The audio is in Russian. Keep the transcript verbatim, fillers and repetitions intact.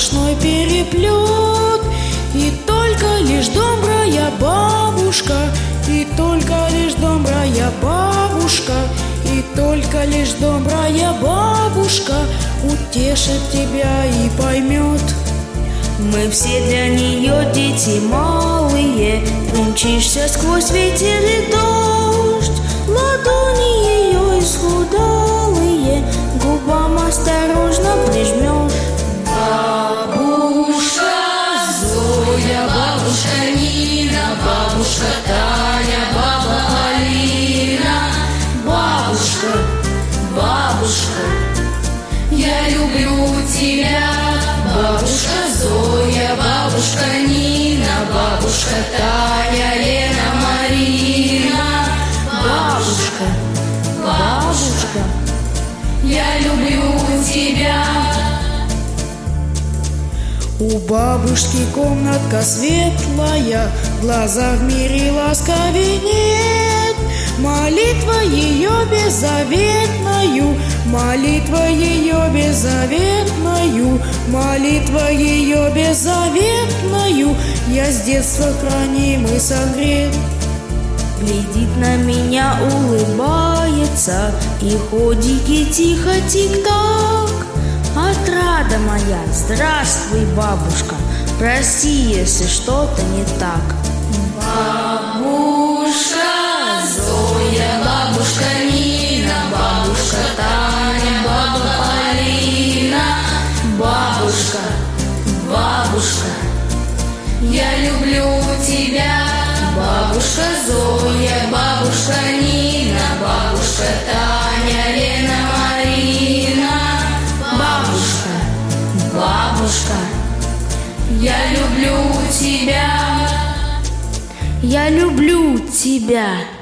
сплошной переплет. И только лишь добрая бабушка, и только лишь добрая бабушка, и только лишь добрая бабушка утешит тебя и поймет. Мы все для нее дети малые, примчишься сквозь ветер и дождь. Ладони ее исхудалые губам осторожно прижмешь. Бабушка Зоя, бабушка Нина, бабушка Таня, баба Полина. Бабушка, бабушка, я люблю тебя. Бабушка Зоя, бабушка Нина, бабушка Таня, Лена, Марина. Бабушка, бабушка, я люблю тебя. У бабушки комнатка светлая, в глазах в мире ласковей нет. Молитва ее беззаветною, молитва ее беззаветною, молитва ее беззаветною я с детства храним и согрет. Глядит на меня, улыбается, и ходики тихо тик-так. Отрада моя, здравствуй, бабушка, прости, если что-то не так. Бабушка Зоя, бабушка Нина, бабушка Таня, баба Полина. Бабушка, бабушка, я люблю тебя. Бабушка Зоя, бабушка Нина, бабушка Таня, Лена, Марина. Бабушка, бабушка, я люблю тебя. Я люблю тебя.